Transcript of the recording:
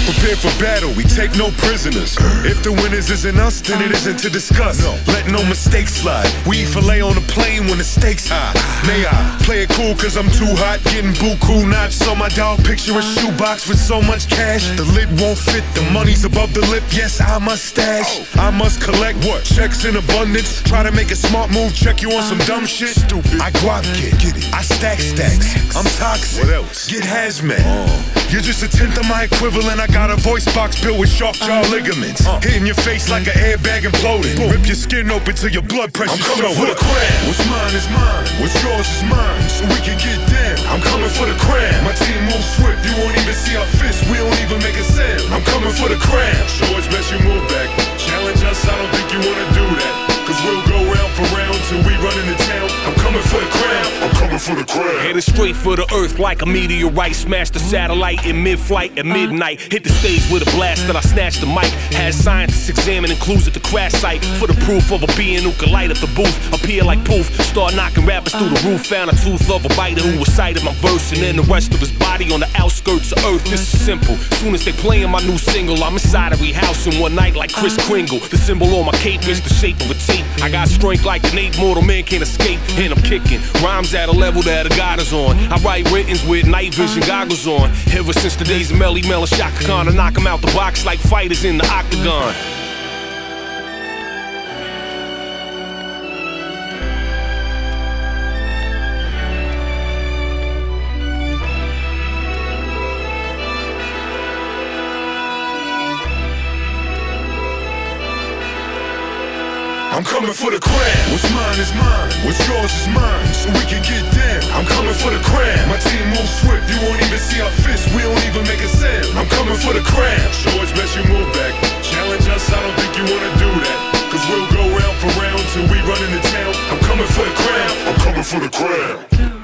Prepare for battle, we take no prisoners. If the winners isn't us, then it isn't to discuss. Let no mistakes slide. We eat filet on the plane when the stakes high. May I play it cool cause I'm too hot, getting buku notch. So my dog picture a shoebox with so much cash, the lid won't fit, the money's above the lip. Yes, I must stash, I must collect what? Checks in abundance. Try to make a smart move, check you on some dumb shit. Stupid. I guap get it. I stack stacks. I'm toxic. What else? Get hazmat. You're just a tenth of my equivalent. I got a voice box built with sharp jaw ligaments. Hitting your face like an airbag imploding. Rip your skin open till your blood pressure show. I'm coming for the crown. What's mine is mine. What's yours is mine. So we can get down. I'm coming for the crown. My team moves swift. You won't even see our fists. We don't even make a sound. I'm coming for the crown. Sure, it's best you move back. Challenge us. I don't think you wanna do that. Cause we'll go round for round till we run into town. I'm coming for the crown. I'm coming for the crown. Headed straight for the earth like a meteorite. Smashed the satellite in mid-flight at midnight. Hit the stage with a blast that I snatched the mic. Had scientists examining clues at the crash site for the proof of a being who could light up the booth. Appear like poof, start knocking rappers through the roof. Found a tooth of a biter who recited my verse, and then the rest of his body on the outskirts of earth. This is simple. Soon as they playing my new single, I'm inside every house in one night like Kris Kringle. The symbol on my cape is the shape of a tape. I got strength like an ape, mortal man can't escape. And I'm kicking rhymes at a level that a god is on. I write writtens with night vision goggles on. Ever since the days of Melly Mel and Shaka Khan, to knock 'em out the box like fighters in the octagon. I'm coming for the crown. What's mine is mine. What's yours is mine. So we can get down. I'm coming for the crown. My team moves swift. You won't even see our fists. We don't even make a sound. I'm coming for the crown. Sure, it's best you move back. Challenge us. I don't think you wanna do that. Cause we'll go round for round till we run into town. I'm coming for the crown. I'm coming for the crown.